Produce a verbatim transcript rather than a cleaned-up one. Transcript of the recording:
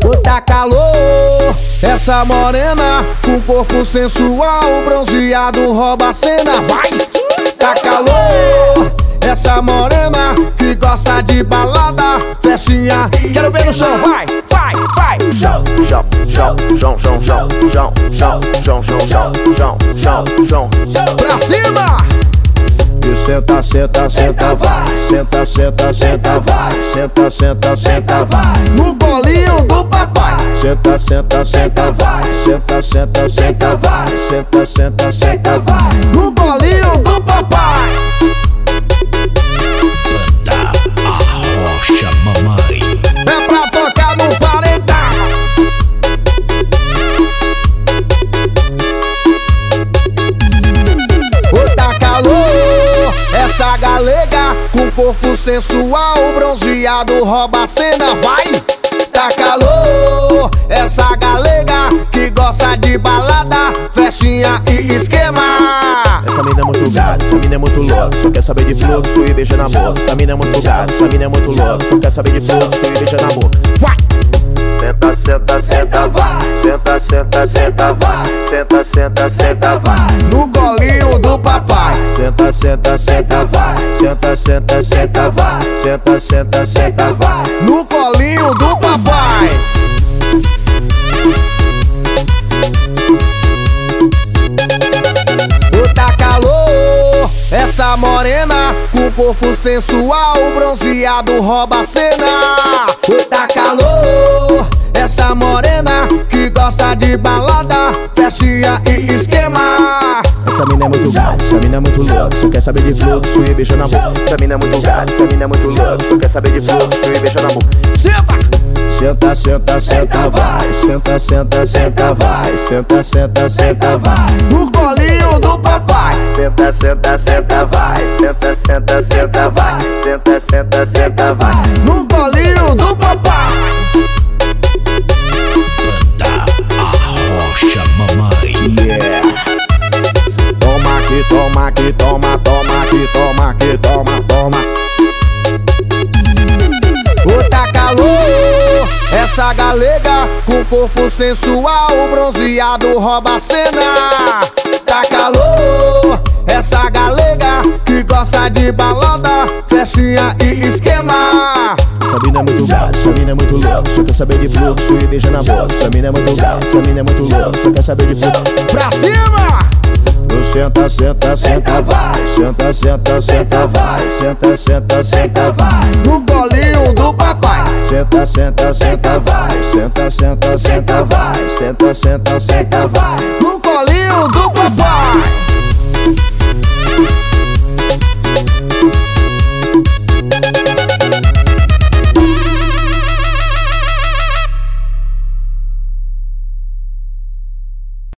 Tá calor, essa morena com corpo sensual, bronzeado rouba a cena. Vai! Tá calor, essa morena que gosta de balada, festinha. Quero ver no chão, vai, vai, vai. Chão, chão, chão, chão, chão, chão, chão, chão, chão, chão, chão, chão, chão, chão. Pra cima! E senta, senta, senta, vai. Senta, senta, senta, vai. Senta, senta, senta, vai. No colinho do papai. Senta, senta, senta, vai. Senta, senta, senta, vai. Senta, senta, senta, vai. No colinho do papai. Banda Arrocha Mamãe. É pra tocar no paredão. Ô, tá calor, essa galega com corpo sensual, bronzeado rouba a cena. Vai! Tá calor, essa galega que gosta de balada, festinha e esquema. Essa mina é muito gata, essa mina é muito louca, só quer saber de fluxo e beija na boca. Essa mina é muito gata, essa mina é muito louca, só quer saber de fluxo e beija na boca. Vai! Senta, senta, senta, vai. Senta, senta, senta, vai. Senta, senta, senta, vai. No colinho do papai. Senta, senta, senta, vai. Senta, senta, senta, vai. Senta, senta, senta, vai. No colinho do papai. Ô, tá calor, essa morena com corpo sensual, bronzeado rouba a cena. Ô, tá calor, essa morena que gosta de balada, festinha e esquema. Essa mina é muito gata, essa mina é muito louca, só quer saber de fluxo e beija na boca. Essa mina é muito gata, essa mina é muito louca, só quer saber de fluxo e beija na boca. Senta! Senta, senta, senta, vai. Senta, senta, senta, vai. Senta, senta, senta, vai. No colinho do papai. Senta, senta, senta, vai. Senta, senta, senta, vai. Senta, senta, senta, vai. No colinho do papai. Banda Arrocha Mamãe. Yeah. Toma aqui, toma aqui, toma, toma aqui, toma aqui, toma, toma. Ô, tá calor, essa galega com corpo sensual, bronzeado rouba a cena. Tá calor, essa galega que gosta de balada, festinha e esquema. Essa mina é muito gata, essa mina é muito louca, só quer saber de fluxo e beija na boca. Essa mina é muito gata, essa mina é muito louca, só quer saber de fluxo. Pra cima! Senta, senta, senta, vai. Senta, senta, senta, vai. Senta, senta, senta, vai. No colinho do papai. Senta, senta, senta, vai. Senta, senta, senta, vai. Senta, senta, senta, vai. No colinho do papai.